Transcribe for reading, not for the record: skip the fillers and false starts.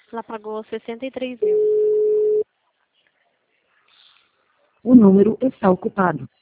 Ela pagou 63 mil. O número está ocupado.